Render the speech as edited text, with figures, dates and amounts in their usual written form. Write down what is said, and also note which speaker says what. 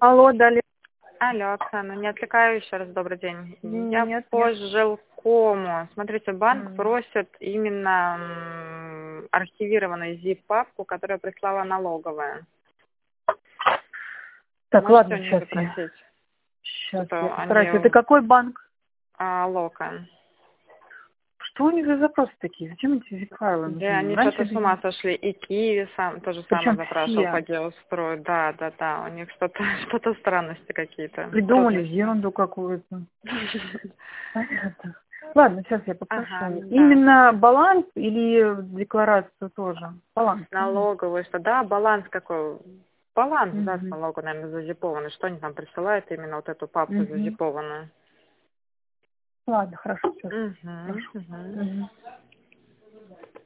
Speaker 1: Алло, Далее.
Speaker 2: Алло, Оксана, не отвлекаю еще раз, добрый день. Я
Speaker 1: Нет,
Speaker 2: по
Speaker 1: нет.
Speaker 2: жилкому. Смотрите, банк просит именно архивированную zip-папку, которую прислала налоговая.
Speaker 1: Так,
Speaker 2: Можете
Speaker 1: ладно,
Speaker 2: у них
Speaker 1: сейчас
Speaker 2: запросить,
Speaker 1: Сейчас
Speaker 2: что
Speaker 1: я постараюсь.
Speaker 2: они
Speaker 1: Это какой банк?
Speaker 2: лока.
Speaker 1: Что у них за запросы такие? Зачем эти зип-файлы
Speaker 2: Да,
Speaker 1: нужны?
Speaker 2: они
Speaker 1: Раньше
Speaker 2: что-то с
Speaker 1: это...
Speaker 2: ума сошли. И Киви сам тоже самое
Speaker 1: Причем
Speaker 2: запрашивал
Speaker 1: все
Speaker 2: по геострою. Да, у них что-то что-то странности какие-то.
Speaker 1: придумали
Speaker 2: Трудности.
Speaker 1: ерунду какую-то. Понятно. Ладно, сейчас я
Speaker 2: Ага,
Speaker 1: попрошу.
Speaker 2: да.
Speaker 1: Именно баланс или декларацию тоже? Баланс.
Speaker 2: Налоговый, что да, баланс какой? Баланс, да, с
Speaker 1: Угу.
Speaker 2: налога, наверное, зазипованный. Что они там присылают, именно вот эту папку
Speaker 1: Угу.
Speaker 2: зазипованную.
Speaker 1: Ладно, хорошо, все.
Speaker 2: Угу,
Speaker 1: Хорошо.
Speaker 2: угу.
Speaker 1: Угу.